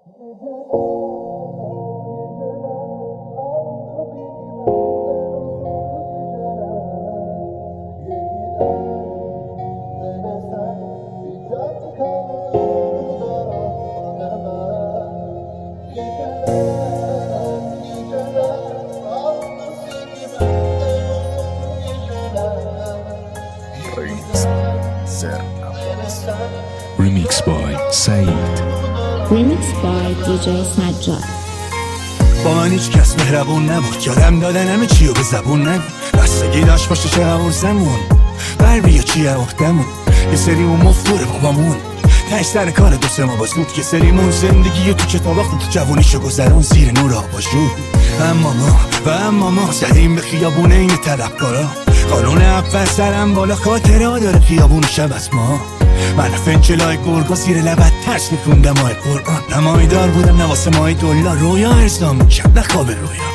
Remix by Said. Remix by DJ Sajjad. با من هیچ کس مهربون نبود، یادم دادن همه چیو به زبون نگو. بستگی داشت باشه چه حواسمون بر بیا چی عهدمون. یه سری اون مفتوره بابامون تنش سر کار دو سه ما باز بود. یه سریمون زندگی تو کتاب آخون تو جوونیشو گذرون زیر نور آباژور. اما ما زدیم به خیابونه این طلبکارا. قانون اول سرم بالا خاطره ها داره خیابون شب از ما. من فنچلای گرگا زیر لبت ترس میکوندم ماه قرآن. نمایدار بودم نواسه ماه دلار، رویا ارزام میکرد نه خواب رویا.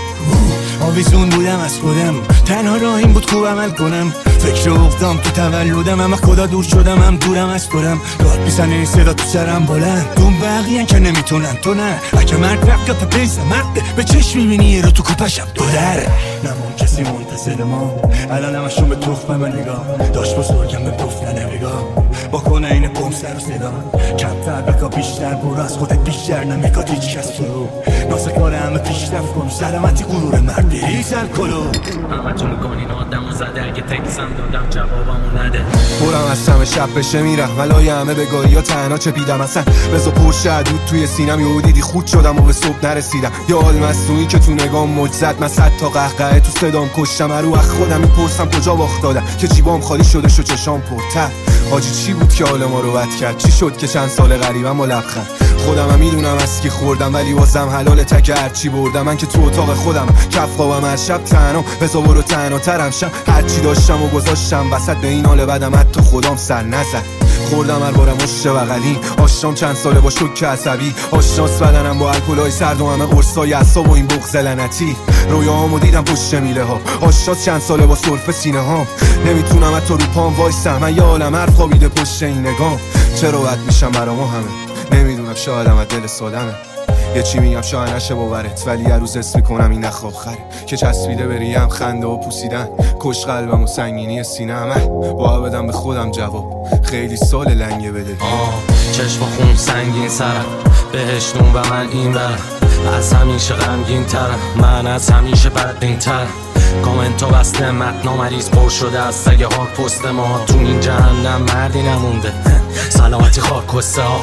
آویزون بودم از خودم، تنها راهیم بود خوب عمل کنم. فکر افتام تو تولدم، اما خدا دور شدم هم دورم از خودم. داد میزنه این صدا تو سرم بلند، دون بقیه‌ان که نمیتونن تو نه. اگه مرد رفت کف پیس مرده به چشم میبینی یه رو تو کوپشم دو دره. نمون کسی منتظر ما، الان همشون به تخم من نگاه. داشت بزرگم به گفتن نگاه با کنه این قوم سر و صدا. کمتر بکا بیشتر برو از خودت بیشتر نمیکاد هیچ کس تو. ناسه کار همه پیشرفت کن، سلامتی غرور مردی ریزل کلو. همه تو میکنین آدمو زده، اگه تکسم دادم جوابمو نده. برم از همه شب بشه میرم ولای همه بگاهی یا تنها چپیدم. اصلا بزا پرش عدود توی سینم یهو دیدی خود شدم و به صبح نرسیدم. یا حال مصنوعی که تو نگام موج زد، من 100 تا قهقه تو صدام کشتم. رو از خودم میپرسم کجا باخت دادم که جیبام خالی شده شو چشام پرتر. حاجی چی بود که حال ما رو بد کرد؟ چی شد که چند سال غریبم با لبخند؟ خودم هم میدونم از کی خوردم ولی واسم حلال تک هرچی بردم. من که تو اتاق خودم کف خوابم هر شب تنها. بزا برو تنها ترم شم، هرچی داشتم و گذاشتم وسط. به این حال بدم حتی خودم سر نزد. خوردم هر بارم مشت بغلی، آشام چند ساله با شوک عصبی. آشناس بدنم با الکلای سرد و همه قرصای اعصاب و این بغض لعنتی. رویاهامو دیدم پشت میله ها، آشناس چند ساله با سرفه سینه ها. نمیتونم حتی رو پام وایسم، من یه عالم حرف خوابیده پشت این نگام. چرا بد میشم برام همه نمیدونم، شاید هم از دل سادمه. یه چی میگم شاید نشه باورت، ولی یه روز حس میکنم این نخ آخره که چسبیده بریم خنده و پوسیدن. کش قلبم و سنگینی سینه‌ام، با بدم به خودم جواب. خیلی سال لنگه بده چشم خون سنگین سرم، بهش نون و من این برم. از همیشه غمگین ترم، من از همیشه بدبین ترم. کامنتو بسته متنا مریض پر شده از سگ هاک پست ما. تو این جهنم مردی نمونده، سلامتی خاک ها.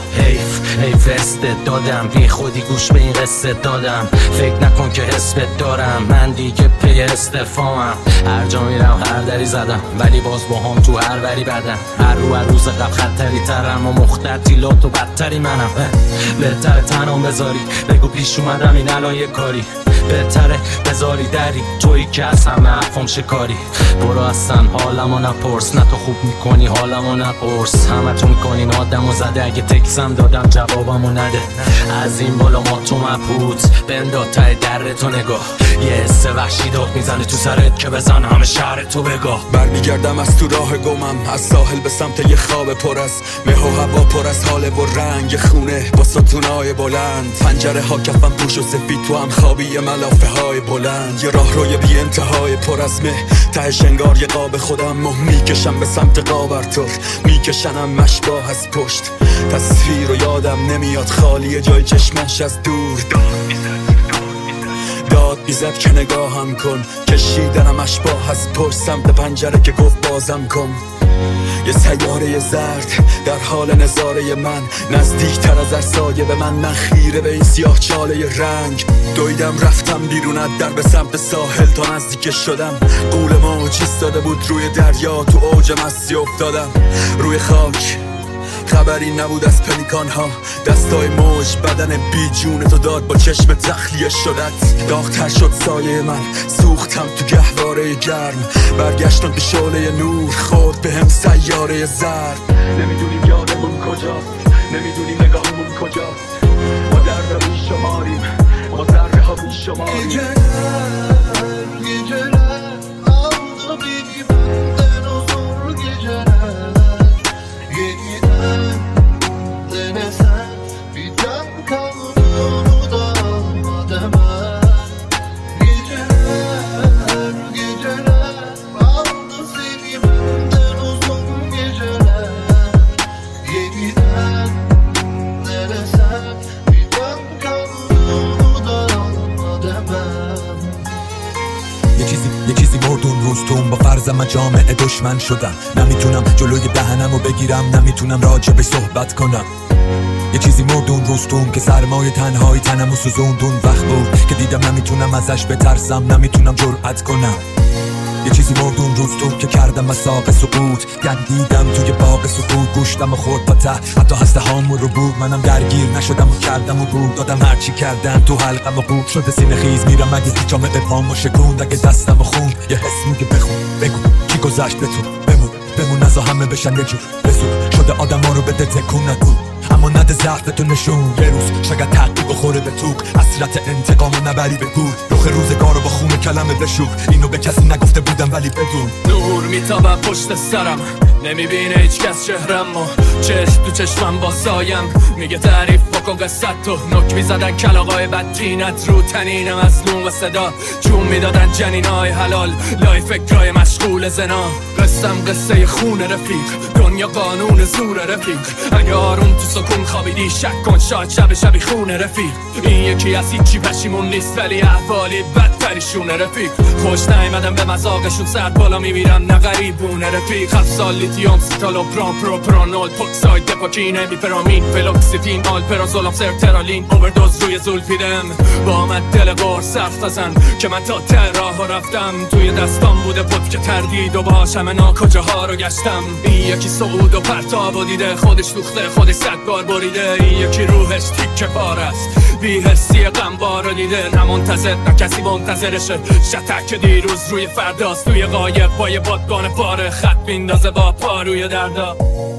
حیف استعدادم، بی خودی گوش به این قصه دادم. فکر نکن که حسبت دارم، من دیگه پی استفامم. هر جا میرم هر دری زدم، ولی باز با هم تو هر وری بدم. هر روز قبل خطری ترم و مختلطیلات و بدتری منم. بهتره تنام بذاری بگو پیش اومدم این الان یه کاری. بهتره بذاری دری تویی که از همه حرفم شکاری. برو اصلا حالمو نپرس، نه تو خوب میکنی حالمو نپرس. همه تو میکنین آدمو زده، اگه تکسم دادم جوابمو نده. از این بالا ما تو مبهوت بندا ته در تو نگاه. یه حس وحشی داد میزنه تو سرت که بزن همه شهر تو بگاه. برمیگردم از تو راه گمم، از ساحل به سمت یه خواب پر از مه و هوا، پر از حال و رنگ خونه با ستونای بلند. پنجره ها کفم پوش و سفید، تو هم خوابی ملافه های بلند. یه راه روی بی انتهای پر از مه، تهش انگار یه قاب خودم مه. میکشم به سمت قابرتور، میکشنم مشباه از پشت. تصویر و یادم نمیاد، خالیه جای چشمش از دور. داد بیزد که نگاهم کن، کشیدنم اشباه از پشت سمت پنجره که گفت بازم کن. یه سیاره زرد در حال نظاره من، نزدیکتر از هر سایه به من خیره به این سیاه چاله رنگ. دویدم رفتم بیرون از در به سمت ساحل، تا نزدیک شدم قول موج ایستاده بود روی دریا. تو اوج مستی افتادم روی خاک، خبری نبود از پلیکان ها. دستای موج بدن بی جون تو داد با چشم تخلیه شدت. داغ‌تر شد سایه من، سوختم تو گهواره گرم. برگشتم به شعله نور، خورد به هم سیاره زرد. نمیدونیم یادمون کجاست، نمیدونیم نگاهمون کجاست. ما در رو میشماریم، ما ذره ها میشماریم. کردم من جامعه دشمن شدم. نمیتونم جلوی دهنمو بگیرم، نمیتونم راجبش صحبت کنم. یه چیزی مردون روستون که سرمایه تنهایی تنمو سوزوندون. وقت بود که دیدم نمیتونم ازش بترسم، نمیتونم جرأت کنم. یه چیزی مردون روستون که کردم مساق سقوط. گندیدم توی باغ سکوت، گوشتم و خورد پا ته، حتی هسته هامون رو بود. منم درگیر نشدم و کردم و بود دادم هرچی کردم تو حلقم و قوب شده سینه خیز. میرم مگه جامعه پامو شکوند، اگه دستم و خون یه حس میگه بخون بگو چی گذشت به تو. بمون نزا همه بشن یه جور بزور شده آدم ها رو بده تکون نکن، اما نده ضعفتو نشون. یه روز شاید تحقیق بخوره به توق، حسرت انتقامو نبری به گور. رخ روزگارو با خون کلمه بشور، اینو به کسی نگفته بودم ولی بدون. نور میتابم پشت سرم، نمیبینه هیچ کس چهرم و چشم تو چشمم با سایم. میگه تعریف بکن قصت تو، نک میزدن کلاغای بدجینت رو تنین مظلوم و صدا جون میدادن جنینای حلال لای فکرای مشغول زنا. قصه خون رفیق، دنیا قانون زور رفیق. اگه آروم تو سکون خوابیدی شک کن، شاید شبی خون رفیق. این یکی از هیچی پشیمون نیست ولی احوالی بدتریشونه رفیق. خوش نیومدم به مذاقشون، سرد بالا میمیرن نه غریبونه رفیق. 7 سال لیتیوم سیتالو پرانول پوکساید دپاکین امیپرامین فلوکسیتین آلپرازولام سرترالین اووردوز روی زولفیدم. با من دل قرص حرف نزن که من تا ته راه رفتم. توی دستام بوده پد که تردید و باش همه کجاها رو گشتم. این یکی صعود و پرتاب و دیده، خودش دوخته خودش 100 بار بریده. این یکی روحش تیکه پار است، بی حسی غمبار رو دیده. نه منتظر نه کسی منتظرشه، شتک دیروز روی فرداست. توی قایق با یه بادبان پاره خط میندازه با پا روی دردا.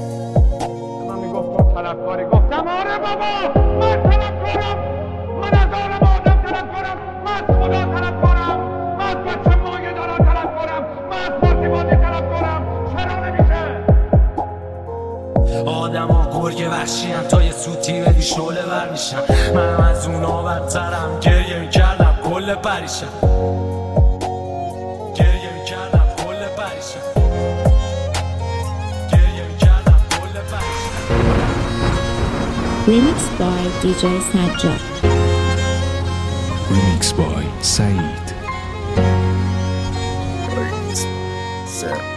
من میگفتم طلبکاری، گفتم آره بابا من طلبکارم، من از آرم آدم طلبکارم، من از خدا طلبکارم، من از بچه مایه دارم طلبکارم، من از پارتی بازی طلبکارم. چرا نمیشه؟ آدم ها گرگ وحشی هم تا یه سوتی بدی شعله بر میشن. منم از اونا بدترم، گریه میکردم کل پریشم. گریه میکردم کل پریشم. گریه میکردم کل پریشم. Remixed by DJ Snapchat. Remixed by Said. Set.